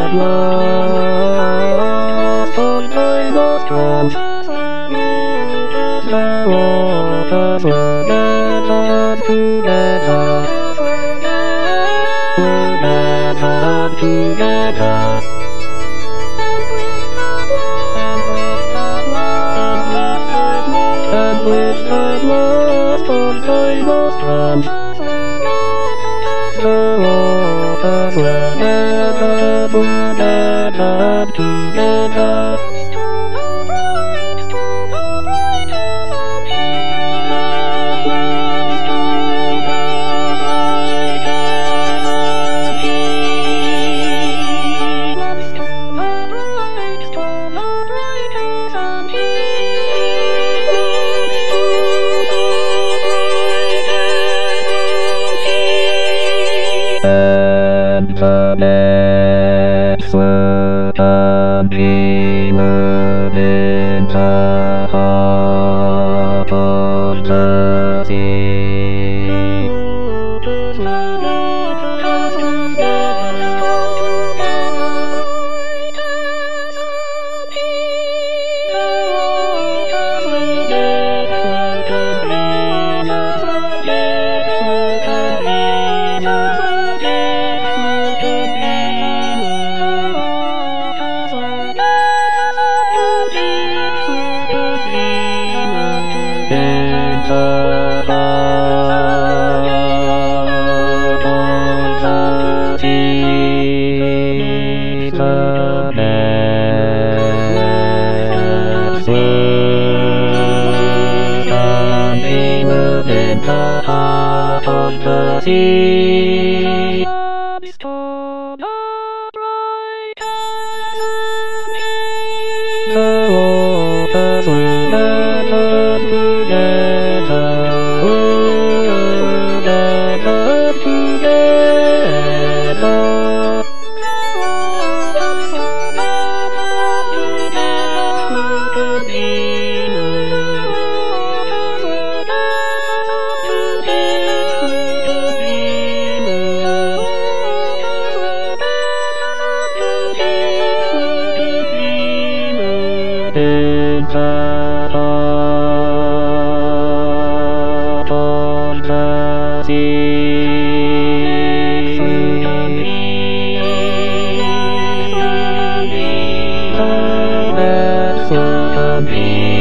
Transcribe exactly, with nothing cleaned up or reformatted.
at last on my lost road. Now all of us were gathered together. We're gathered together. And with at last on my lost road. Now all of us were gathered, we're gathered together. And the nets were undreamed in the heart of the sea. In the heart of the sea, the nets were undreamed in the heart of the sea. The waters were gathered together, were gathered together. In the heart of the sea, the nets were